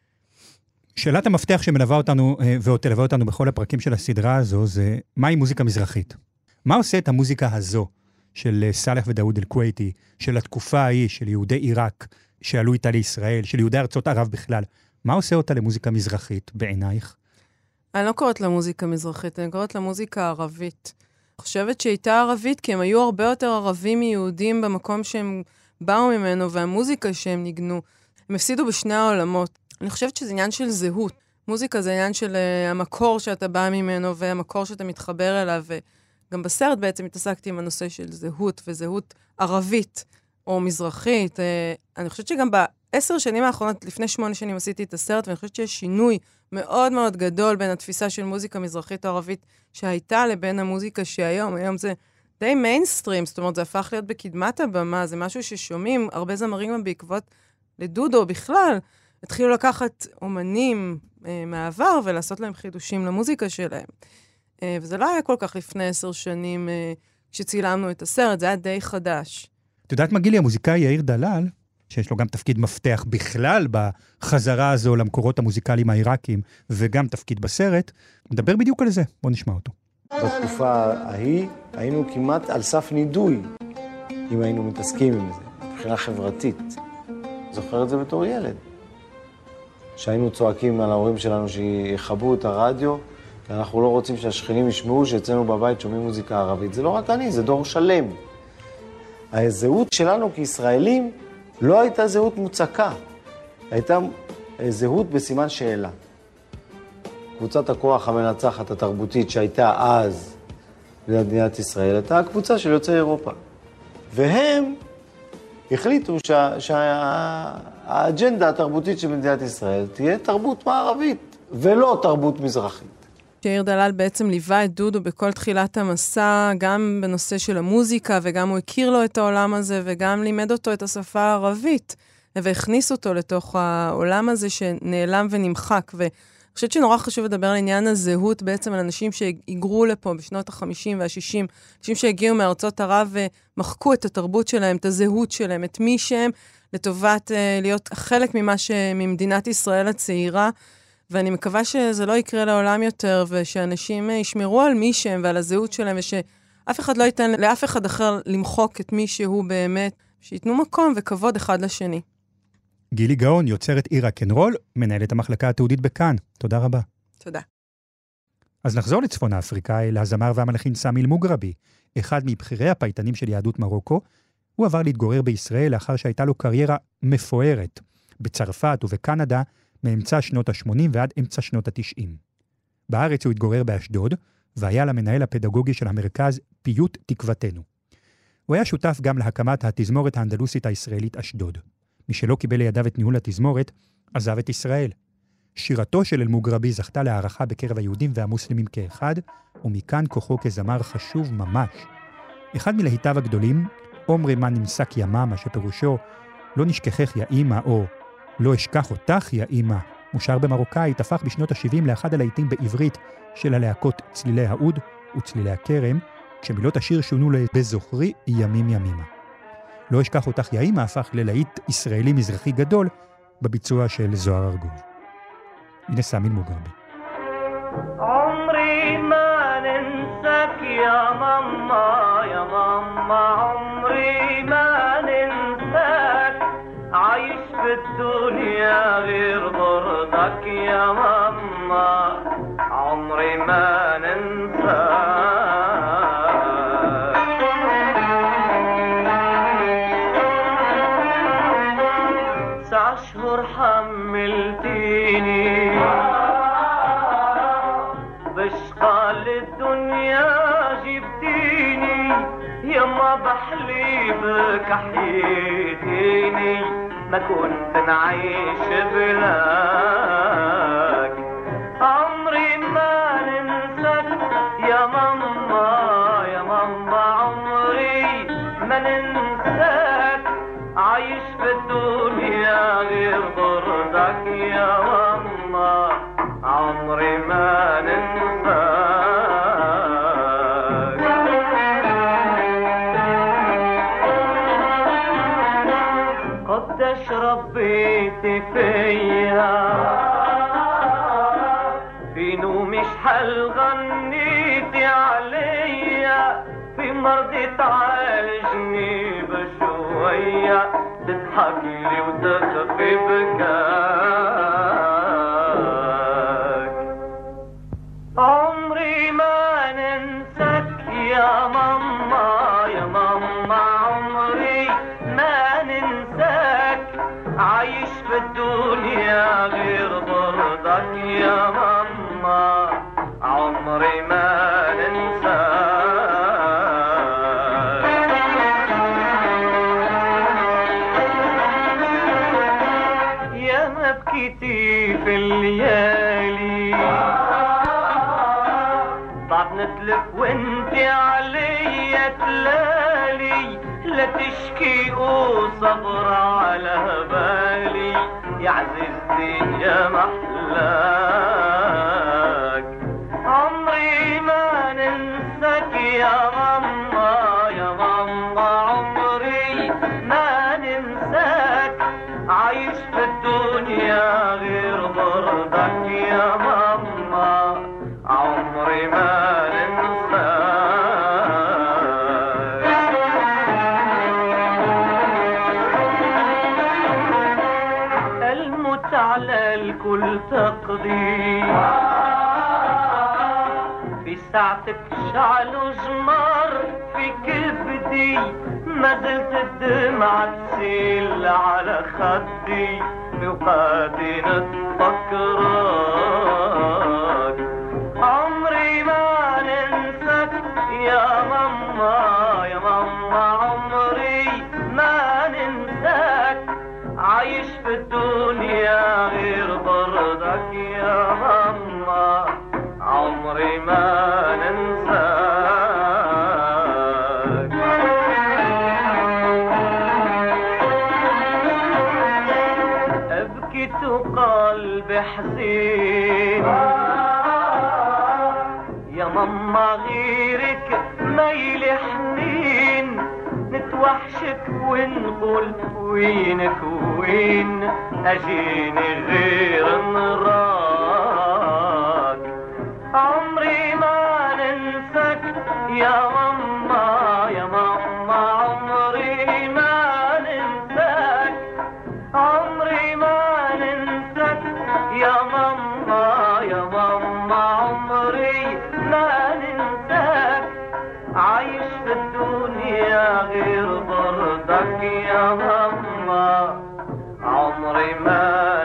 שאלת המפתח שמלווה אותנו, ועוד תלווה אותנו בכל הפרקים של הסדרה הזו, זה מהי מוזיקה מזרחית? מה עושה את המוזיקה הזו של סלח ודאוד אל-כווייתי, של התקופה ההיא, של יהודי עיראק, שעלו איתה לישראל, של יהודי ארצות ערב בכלל? מה עושה אותה למוזיקה מזרחית בעינייך? אני לא קוראת לה מוזיקה מזרחית, אני קוראת לה מוזיקה ערבית. אני חושבת שהייתה ערבית, כי הם היו הרבה יותר ערבים מיהודים במקום שהם באו ממנו, והמוזיקה שהם ניגנו. הם הפסידו בשני העולמות. אני חושבת שזה עניין של זהות. מוזיקה זה עניין של uh, המקור שאתה בא ממנו, והמקור שאתה מתחבר אליו, וגם בסרט בעצם התעסקתי עם הנושא של זהות, וזהות ערבית או מזרחית. Uh, אני חושבת שגם בעשר שנים האחרונות, לפני שמונה שנים עשיתי את הסרט, ואני חושבת שיש שינוי מאוד מאוד גדול בין התפיסה של מוזיקה מזרחית או ערבית שהייתה לבין המוזיקה שהיום. היום זה די מיינסטרים, זאת אומרת, זה הפך להיות בקדמת הבמה, זה משהו ששומעים, הרבה זמרים בעקבות לדודו בכלל, התחילו לקחת אומנים אה, מעבר ולעשות להם חידושים למוזיקה שלהם. אה, וזה לא היה כל כך לפני עשר שנים אה, כשצילמנו את הסרט, זה היה די חדש. את יודעת מה גילי, המוזיקאי יאיר דלל, שיש לו גם תפקיד מפתח בכלל בחזרה הזו למקורות המוזיקליים העיראקים, וגם תפקיד בסרט, מדבר בדיוק על זה. בוא נשמע אותו. בתקופה ההיא היינו כמעט על סף נידוי, אם היינו מתעסקים עם זה, מבחינה חברתית. זוכר את זה בתור ילד. שהיינו צועקים על ההורים שלנו שיחבו את הרדיו, כי אנחנו לא רוצים שהשכנים ישמעו שאצלנו בבית שומעים מוזיקה ערבית. זה לא רק אני, זה דור שלם. הזהות שלנו כישראלים לא הייתה זהות מוצקה, הייתה זהות בסימן שאלה. קבוצת הכוח המנצחת התרבותית שהייתה אז במדינת ישראל, הייתה הקבוצה של יוצאי אירופה. והם החליטו שה, שהאג'נדה התרבותית של מדינת ישראל תהיה תרבות מערבית, ולא תרבות מזרחית. יאיר דלל בעצם ליווה את דודו בכל תחילת המסע, גם בנושא של המוזיקה, וגם הוא הכיר לו את העולם הזה, וגם לימד אותו את השפה הערבית, והכניס אותו לתוך העולם הזה שנעלם ונמחק. ואני חושבת שנורא חשוב לדבר על עניין הזהות, בעצם על אנשים שהיגרו לפה בשנות ה-חמישים וה-שישים, אנשים שהגיעו מארצות ערב ומחקו את התרבות שלהם, את הזהות שלהם, את מי שהם, לטובת uh, להיות חלק ממה שממדינת ישראל הצעירה, ואני מקווה שזה לא יקרה לעולם יותר, ושאנשים ישמרו על מי שהם ועל הזהות שלהם, ושאף אחד לא ייתן לאף אחד אחר למחוק את מי שהוא באמת, שיתנו מקום וכבוד אחד לשני. גילי גאון, יוצרת עיר רוקנרול, מנהלת המחלקה התיעודית בכאן. תודה רבה. תודה. אז נחזור לצפון אפריקה, אל הזמר והמלחין סמי אל-מוגרבי, אחד מבחירי הפייטנים של יהדות מרוקו. הוא עבר להתגורר בישראל לאחר שהייתה לו קריירה מפוארת בצרפת ובקנדה, מאמצע שנות ה-שמונים ועד אמצע שנות ה-תשעים. בארץ הוא התגורר באשדוד, והיה למנהל הפדגוגי של המרכז פיוט תקוותנו. הוא היה שותף גם להקמת התזמורת האנדלוסית הישראלית אשדוד. מי שלא קיבל לידיו את ניהול התזמורת, עזב את ישראל. שירתו של אל-מוגרבי זכתה להערכה בקרב היהודים והמוסלמים כאחד, ומכאן כוחו כזמר חשוב ממש. אחד מלהיטיו הגדולים, עומרי מה נמסק יממה, שפירושו לא נשכחך יא אמא, או לא אשכח אותך יא אמא, מושר במרוקאית, הפך בשנות ה-שבעים לאחד הלהיטים בעברית של הלהקות צלילי האוד וצלילי הכרם, כשמילות השיר שונו לבזוכרי ימים ימימה. לא אשכח אותך יא אמא הפך ללהיט ישראלי מזרחי גדול בביצוע של זוהר ארגוב. הנה סמי אל-מוגרבי. عمري ما ننساك يا ماما يا ماما عمري ما ننساك عايش في الدنيا غير برضك يا ماما عمري ما ننساك تسع شهور حملتيني بشقال الدنيا جبتيني يما بحليبك حييتيني ما كنت نعيش بلاك عمري ما ننساك يا ماما يا ماما عمري ما ننساك عايش في الدنيا غير برضك يا ماما عمري ما ننساك قديش ربيتي فيا في نومي شحال غنيتي عليا في مرضي تعالجني بشوية تضحكي لي وتخفي بكاك عمري ما ننساك يا ماما يا ماما عمري ما ننساك عايش في الدنيا غير برضك يا ماما عمري ما ننساك يا ما بكيتي في الليالي بعد نتلف وانتي عليا تلالي لا تشكي وصبر على بالي يا عزيزتي يا محلاك عمري ما ننساك يا ماما يا ماما عمري ما ننساك عايش في الدنيا غير برضك يا ماما عمري ما ننساك الموت على الكل تقضي في ساعتك شعل وجمر في كبدي ما زلت الدمعة تسيل على خدي بوقاتي نتفكرك عمري ما ننساك يا ماما يا ماما عمري ما ننساك عايش في الدنيا غير برضك يا ماما عمري قلبي حزين يا ماما غيرك ميل حنين نتوحشك ونقول وينك وين أجيني غير نراك عمري ما ننساك يا ماما يا ماما عمري ما ننساك عمري ما ننساك يا ماما يا ماما عمري ما ننساك عايش في الدنيا غير برضك يا ماما عمري ما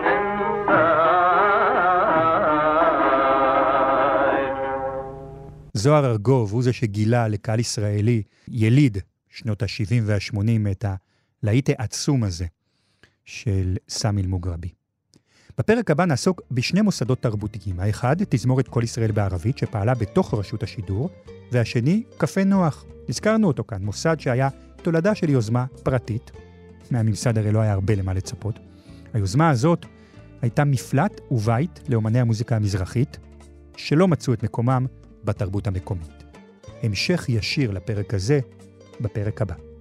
ننساك. זוהר ארגוב הוא זה שגילה לקהל ישראלי, יליד שנות ה-שבעים וה-שמונים, את הלהיט העצום הזה של סמי אל-מוגרבי. בפרק הבא נעסוק בשני מוסדות תרבותיים. האחד, תזמורת כל ישראל בערבית, שפעלה בתוך רשות השידור, והשני, קפה נוח. הזכרנו אותו כאן, מוסד שהיה תולדה של יוזמה פרטית. מהממסד הרי לא היה הרבה למה לצפות. היוזמה הזאת הייתה מפלט ובית לאומני המוזיקה המזרחית, שלא מצאו את מקומם בתרבות המקומית. המשך ישיר לפרק הזה בפרק הבא.